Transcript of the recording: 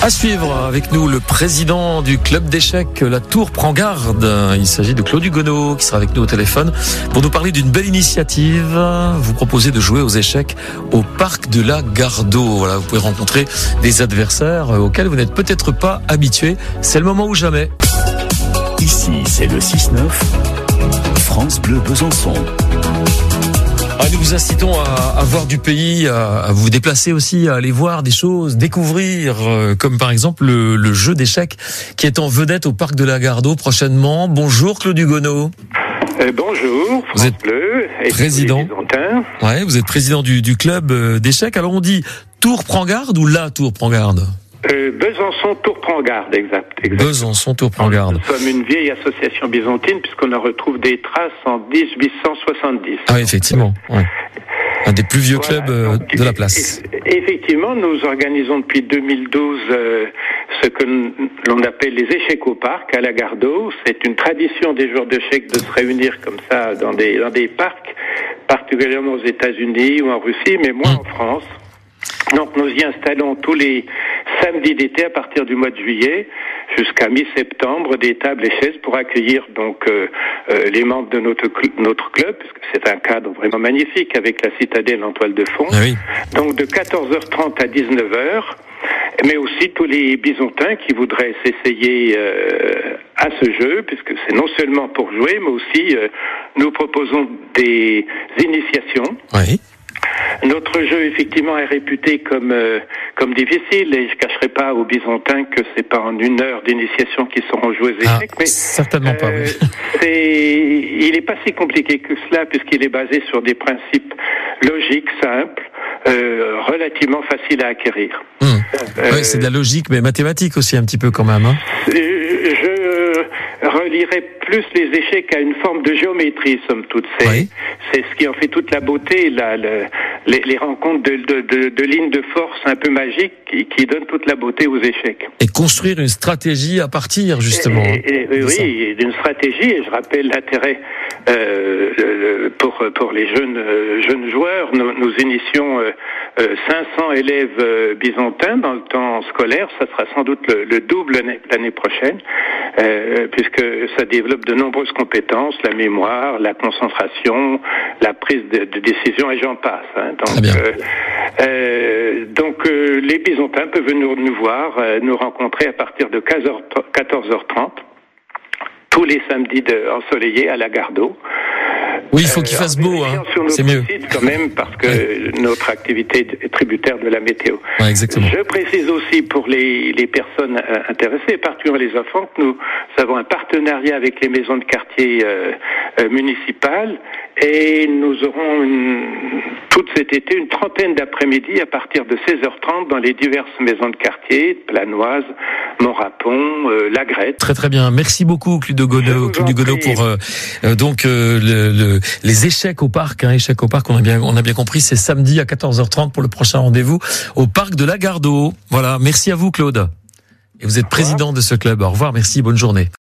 À suivre avec nous le président du club d'échecs, la Tour prend garde. Il s'agit de Claude Hugonneau qui sera avec nous au téléphone pour nous parler d'une belle initiative. Vous proposez de jouer aux échecs au parc de la Gardeau. Voilà, vous pouvez rencontrer des adversaires auxquels vous n'êtes peut-être pas habitués. C'est le moment ou jamais. Ici, c'est le 6-9, France Bleu Besançon. Nous vous incitons à voir du pays, à vous déplacer aussi, à aller voir des choses, découvrir, comme par exemple le jeu d'échecs qui est en vedette au parc de la Gardeau prochainement. Bonjour Claude Hugonneau. Bonjour, vous êtes président. Ouais, vous êtes président du club d'échecs. Alors on dit Tour prend garde ou la Tour prend garde? Besançon Tour prend garde, exact. Besançon Tour prend garde. Nous sommes une vieille association byzantine puisqu'on en retrouve des traces en 1870. Ah oui, effectivement. Ouais. Un des plus vieux clubs de la place. Effectivement, nous organisons depuis 2012 ce que l'on appelle les échecs au parc à la Gardeau. C'est une tradition des joueurs d'échecs de se réunir comme ça dans des parcs, particulièrement aux États-Unis ou en Russie, mais moins en France. Donc nous y installons tous les samedis d'été à partir du mois de juillet jusqu'à mi-septembre des tables et chaises pour accueillir donc les membres de notre club, parce que c'est un cadre vraiment magnifique avec la citadelle en toile de fond. Ah oui. Donc de 14h30 à 19h, mais aussi tous les Byzantins qui voudraient s'essayer à ce jeu, puisque c'est non seulement pour jouer, mais aussi nous proposons des initiations. Oui. Notre jeu, effectivement, est réputé comme difficile, et je cacherai pas aux Byzantins que c'est pas en une heure d'initiation qu'ils seront joués aux échecs, mais certainement pas. Oui. Il est pas si compliqué que cela, puisqu'il est basé sur des principes logiques, simples, relativement faciles à acquérir. Oui, c'est de la logique, mais mathématique aussi un petit peu quand même. Hein. Je relierais plus les échecs à une forme de géométrie, somme toute. C'est ce qui en fait toute la beauté, les rencontres de lignes de force un peu magiques qui donnent toute la beauté aux échecs. Et construire une stratégie à partir, justement. Oui, d'une stratégie, et je rappelle l'intérêt pour les jeunes joueurs. Nous initions 500 élèves byzantins dans le temps scolaire. Ça sera sans doute le double l'année prochaine, puisque ça développe de nombreuses compétences, la mémoire, la concentration, la prise de décision, et j'en passe. Hein. Donc les Byzantins peuvent venir nous voir, nous rencontrer à partir de 14h30, tous les samedis ensoleillés à la Gardeau. Oui, il faut qu'il fasse beau, hein. C'est mieux. Quand même, parce que notre activité est tributaire de la météo. Ouais, exactement. Je précise aussi pour les personnes intéressées, particulièrement les enfants, que nous avons un partenariat avec les maisons de quartier municipales, et nous aurons tout cet été une trentaine d'après-midi à partir de 16h30 dans les diverses maisons de quartier, Planoise, Montrapon, La Grette. Très très bien. Merci beaucoup Claude Hugonneau pour donc les échecs au parc. Échecs au parc, on a bien compris, c'est samedi à 14h30 pour le prochain rendez-vous au parc de la Gardeau. Voilà, merci à vous Claude. Et vous êtes président de ce club. Au revoir, merci, bonne journée.